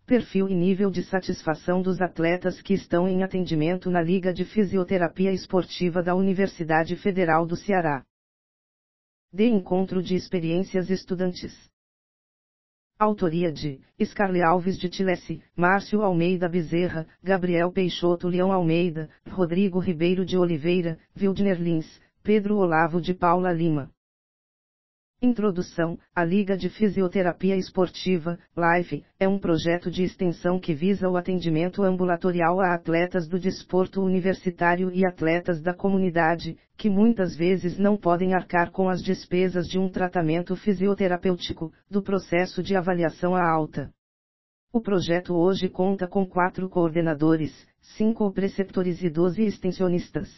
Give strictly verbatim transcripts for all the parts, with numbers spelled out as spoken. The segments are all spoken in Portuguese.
Perfil e nível de satisfação dos atletas que estão em atendimento na Liga de Fisioterapia Esportiva da Universidade Federal do Ceará. De encontro de experiências estudantes. Autoria de Scarlett Alves de Tilesse, Márcio Almeida Bezerra, Gabriel Peixoto Leão Almeida, Rodrigo Ribeiro de Oliveira, Wildner Lins, Pedro Olavo de Paula Lima. Introdução: A Liga de Fisioterapia Esportiva, LIFE, é um projeto de extensão que visa o atendimento ambulatorial a atletas do desporto universitário e atletas da comunidade, que muitas vezes não podem arcar com as despesas de um tratamento fisioterapêutico, do processo de avaliação à alta. O projeto hoje conta com quatro coordenadores, cinco preceptores e doze extensionistas.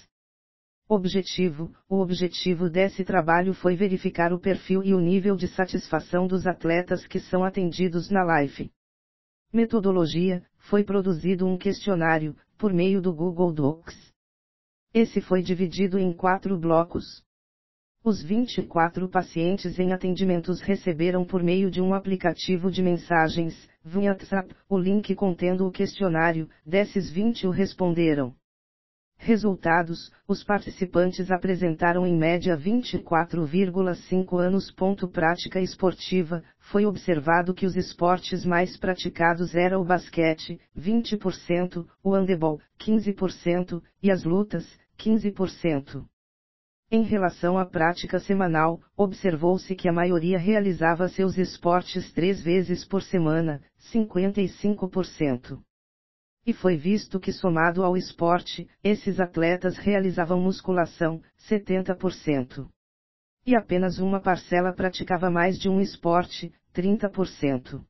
Objetivo: O objetivo desse trabalho foi verificar o perfil e o nível de satisfação dos atletas que são atendidos na LIFE. Metodologia: Foi produzido um questionário, por meio do Google Docs. Esse foi dividido em quatro blocos. Os vinte e quatro pacientes em atendimentos receberam por meio de um aplicativo de mensagens, via WhatsApp, o link contendo o questionário. Desses vinte o responderam. Resultados: os participantes apresentaram em média vinte e quatro vírgula cinco anos. Prática esportiva: foi observado que os esportes mais praticados eram o basquete, vinte por cento, o handebol, quinze por cento, e as lutas, quinze por cento. Em relação à prática semanal, observou-se que a maioria realizava seus esportes três vezes por semana, cinquenta e cinco por cento. E foi visto que, somado ao esporte, esses atletas realizavam musculação, setenta por cento. E apenas uma parcela praticava mais de um esporte, trinta por cento.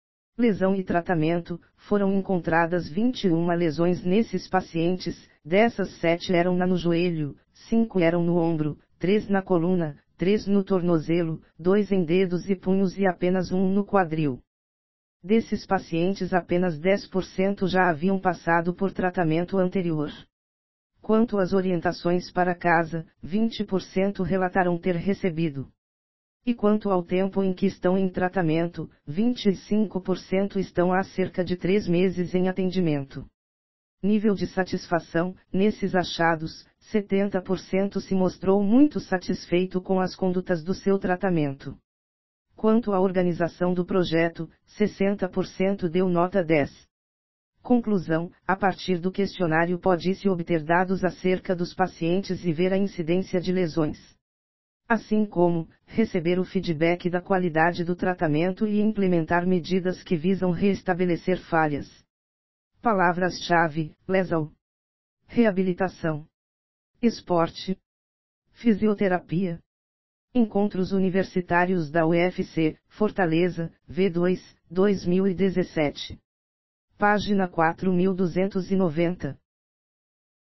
Lesão e tratamento: foram encontradas vinte e uma lesões nesses pacientes, dessas sete eram na no joelho, cinco eram no ombro, três na coluna, três no tornozelo, dois em dedos e punhos e apenas um no quadril. Desses pacientes apenas dez por cento já haviam passado por tratamento anterior. Quanto às orientações para casa, vinte por cento relataram ter recebido. E quanto ao tempo em que estão em tratamento, vinte e cinco por cento estão há cerca de três meses em atendimento. Nível de satisfação: nesses achados, setenta por cento se mostrou muito satisfeito com as condutas do seu tratamento. Quanto à organização do projeto, sessenta por cento deu nota dez. Conclusão: a partir do questionário pode-se obter dados acerca dos pacientes e ver a incidência de lesões. Assim como, receber o feedback da qualidade do tratamento e implementar medidas que visam reestabelecer falhas. Palavras-chave: lesão, reabilitação, esporte, fisioterapia. Encontros Universitários da U F C, Fortaleza, V dois, dois mil e dezessete. Página quatro mil duzentos e noventa.